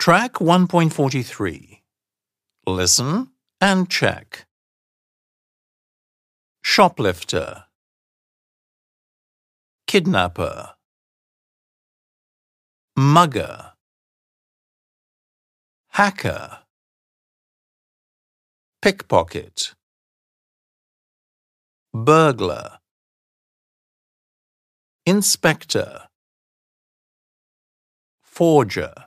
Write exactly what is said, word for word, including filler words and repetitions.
Track one point four three. Listen and check. Shoplifter, kidnapper, mugger, hacker, pickpocket, burglar, inspector, forger.